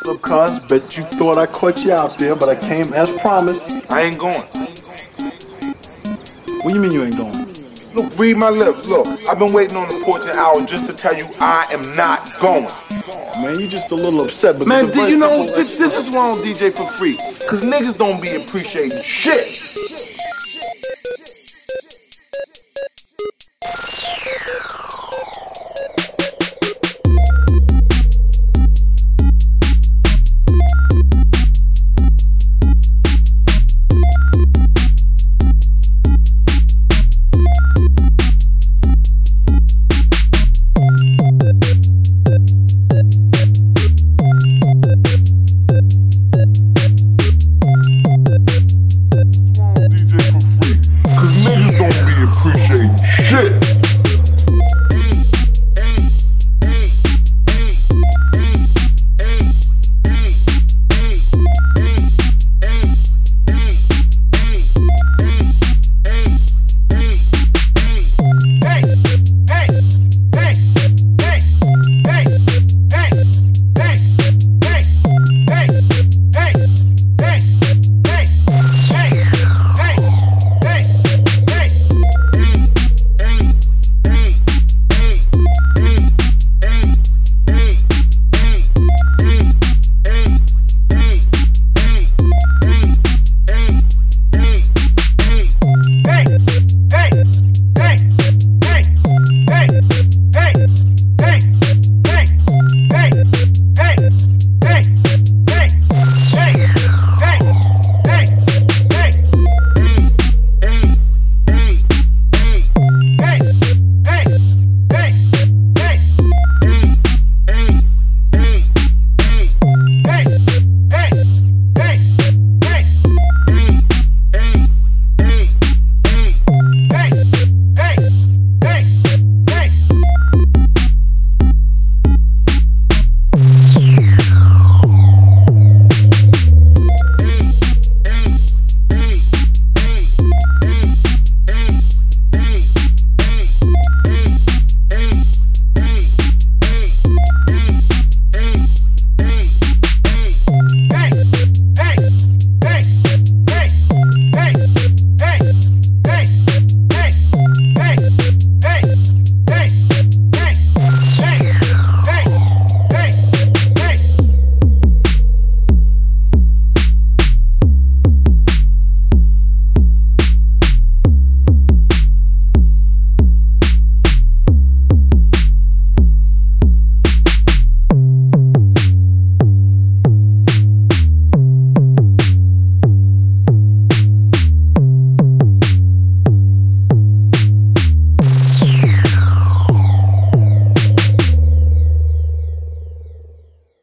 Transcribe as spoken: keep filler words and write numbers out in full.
Look, cuz, bet you thought I caught you out there, but I came as promised. I ain't going. What do you mean you ain't going? Look, read my lips. Look, I've been waiting on the porch an hour just to tell you I am not going. Man, you just a little upset. But Man, it's a do very you know, simple this, this is why I don't D J for free. Cause niggas don't be appreciating shit.